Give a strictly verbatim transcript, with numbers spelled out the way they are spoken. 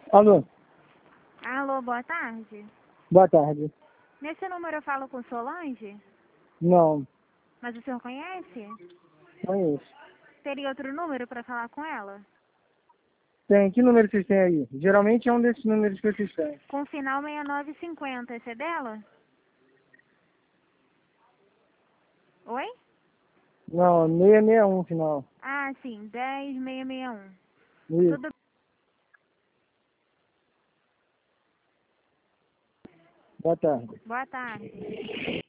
Alô, Alô, boa tarde. boa tarde. Nesse número eu falo com Solange, Não, mas o senhor conhece? conheço. Teria outro número para falar com ela? Tem, que número vocês têm aí? Geralmente é um desses números que vocês têm. Com final sessenta e nove cinquenta, esse é dela? Oi? Não, seiscentos e sessenta e um final. Ah, sim, dez seis seis um. Isso. Tudo Boa tarde. boa tarde.